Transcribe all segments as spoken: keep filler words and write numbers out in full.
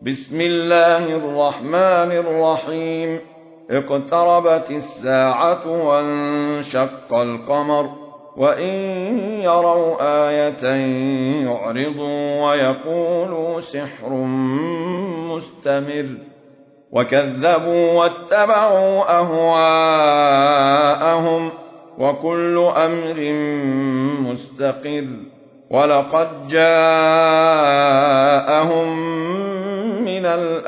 بسم الله الرحمن الرحيم. اقتربت الساعة وانشق القمر وإن يروا آية يعرضوا ويقولوا سحر مستمر وكذبوا واتبعوا أهواءهم وكل أمر مستقر ولقد جاءهم من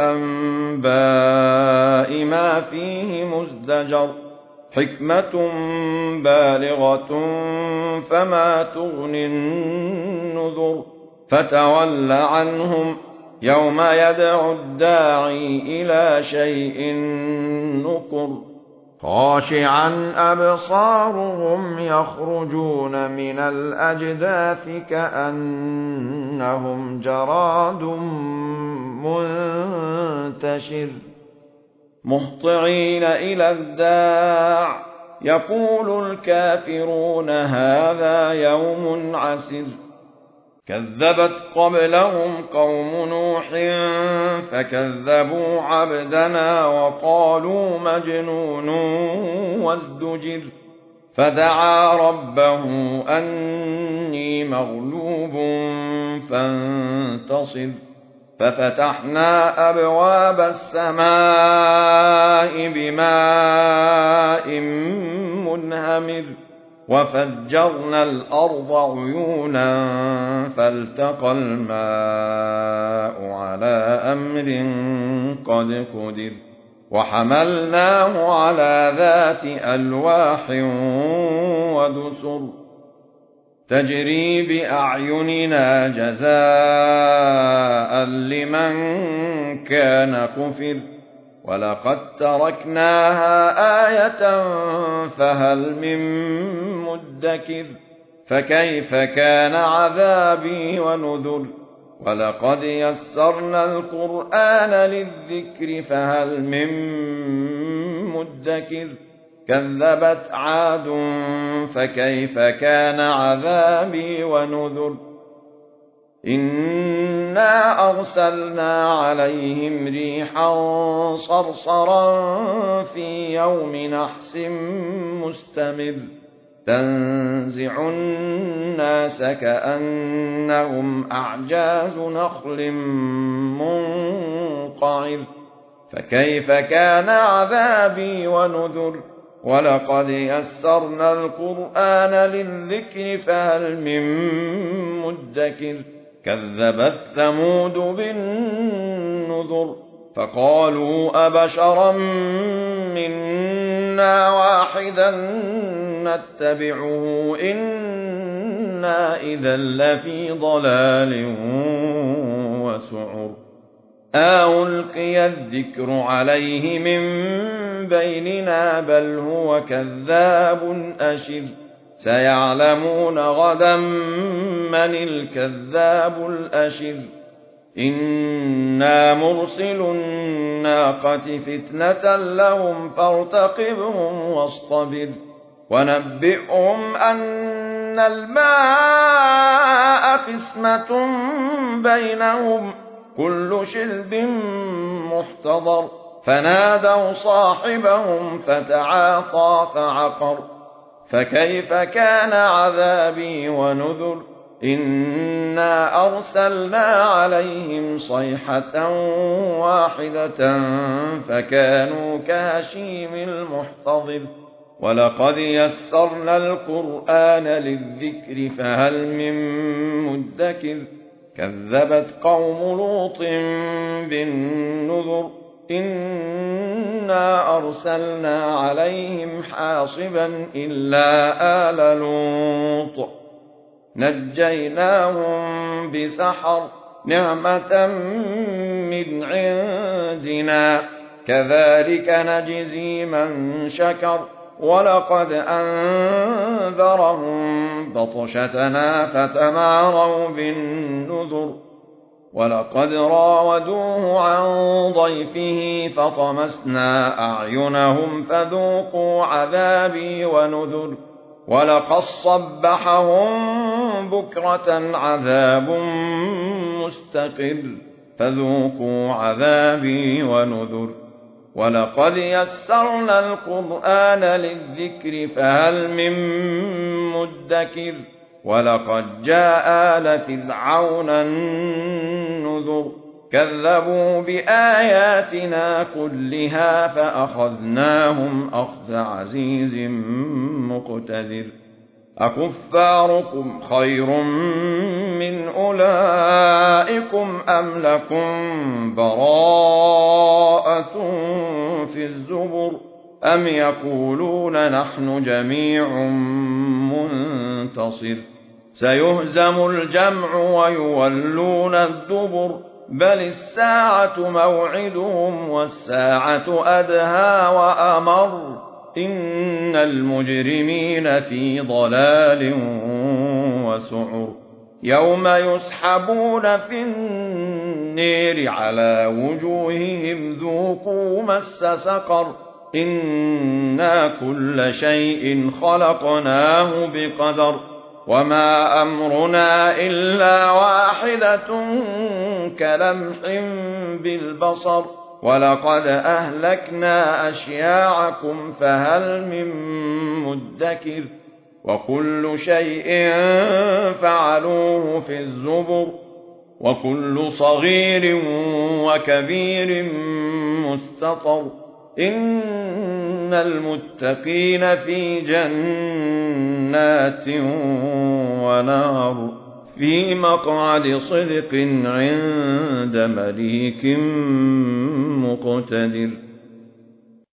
الأنباء ما فيه مزدجر حكمة بالغة فما تغني النذر فتول عنهم يوم يدعو الداعي إلى شيء نكر خاشعا أبصارهم يخرجون من الأجداث كأنهم جراد منتشر مهطعين إلى الداع يقول الكافرون هذا يوم عسر كذبت قبلهم قوم نوح فكذبوا عبدنا وقالوا مجنون وازدجر فدعا ربه أني مغلوب فانتصر ففتحنا أبواب السماء بماء منهمر وفجرنا الأرض عيونا فالتقى الماء على أمر قد قدر وحملناه على ذات ألواح ودسر تجري بأعيننا جزاء لمن كان كفر ولقد تركناها آية فهل من مدكر فكيف كان عذابي ونذر ولقد يسرنا القرآن للذكر فهل من مدكر كذبت عاد فكيف كان عذابي ونذر إنا أرسلنا عليهم ريحا صرصرا في يوم نحس مستمر تنزع الناس كأنهم أعجاز نخل منقعر فكيف كان عذابي ونذر ولقد يسرنا القرآن للذكر فهل من مدكر كذبت ثمود بالنذر فقالوا أبشرا منا واحدا نتبعه إنا إذا لفي ضلال وسعر ألقي الذكر عليه من بيننا بل هو كذاب أشر سيعلمون غدا من الكذاب الأشر إنا مرسل الناقة فتنة لهم فارتقبهم واصطبر ونبئهم أن الماء قسمة بينهم كل شرب محتضر فنادوا صاحبهم فتعاطى فعقر فكيف كان عذابي ونذر إنا أرسلنا عليهم صيحة واحدة فكانوا كهشيم المحتضر ولقد يسرنا القرآن للذكر فهل من مدكر كذبت قوم لوط بالنذر إنا أرسلنا عليهم حاصبا إلا آل لوط نجيناهم بسحر نعمة من عندنا كذلك نجزي من شكر ولقد أنذرهم بطشتنا فتماروا بالنذر ولقد راودوه عن ضيفه فطمسنا أعينهم فذوقوا عذابي ونذر ولقد صبحهم بكرة عذاب مستقر فذوقوا عذابي ونذر ولقد يسرنا القرآن للذكر فهل من مدكر ولقد جاء آل فرعون النذر كذبوا بآياتنا كلها فأخذناهم أخذ عزيز مقتدر أكفاركم خير من أولئكم أم لكم براءة في الزبر أم يقولون نحن جميع منتصر سيهزم الجمع ويولون الدبر بل الساعة موعدهم والساعة أدهى وأمر إن المجرمين في ضلال وسعر يوم يسحبون في النير على وجوههم ذوقوا مس سقر إنا كل شيء خلقناه بقدر وما أمرنا إلا واحدة كلمح بالبصر ولقد أهلكنا أشياعكم فهل من مدكر وكل شيء فعلوه في الزبر وكل صغير وكبير مستطر إن المتقين في جنات ونار في مقعد صدق عند مليك مقتدر